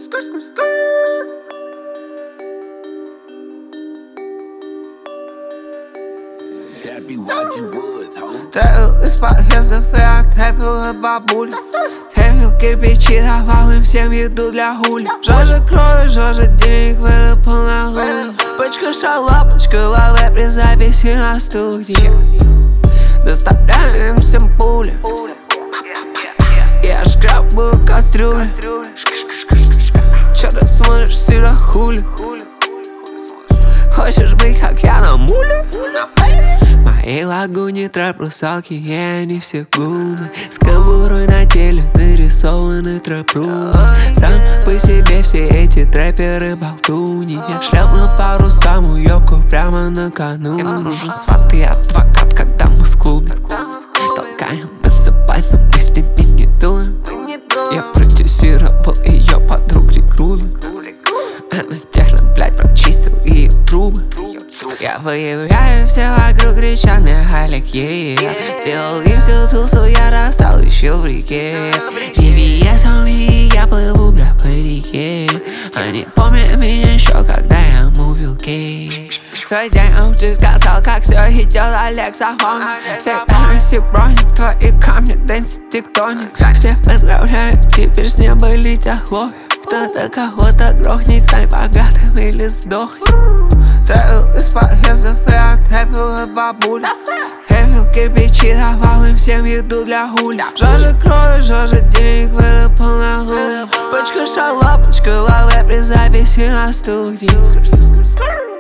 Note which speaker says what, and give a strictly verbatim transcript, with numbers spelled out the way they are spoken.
Speaker 1: Трэвел из подъезда, я трэпил от бабули. Трэпил кирпичи, давал им всем еду для хули. Жажда крови, жажда денег, вырыпал на хули. Пачка шалапочка, лаве при записи на студии. Доставляем им всем пули. Я шкрабаю кастрюли. Чё ты смотришь сюда, хули? Хочешь быть как я на муле? В моей лагуне трэп русалки, и они все гуны. С кобурой на теле нарисованы трэп-руны. Сам по себе все эти трэперы болтуни. Я шлял на пару скаму, ёбку прямо накануне. Я нужен сват и адвокат, когда мы в клубе. Толкаем мы в запальном, мы с ними не дуем. Я продюсировал ее подруг рекрутмент. Она техно, блядь, прочистил ее трубы. Я выявляю, все вокруг кричат мне Халик, yeah. Сделал им всю тусу, я достал еще в реке. джи пи эс у меня, я плыву, бля, по реке. Они помнят меня еще, когда я мувил кейдж. Свой день ты сказал, как все идет, Алексафон. Всегда носи броник, твои камни, дэнси, тектоник. Все поздравляют, теперь с неба летят хлопья. Кто-то кого-то грохнет, стань богатым или сдохнет. Трэвел из подъездов, я трэпил от бабули. Трэпил кирпичи, давал им всем еду для хули. Жажда крови, жажда денег, вырыпал на хули. Пачка шалапочка, лаве при записи на студии.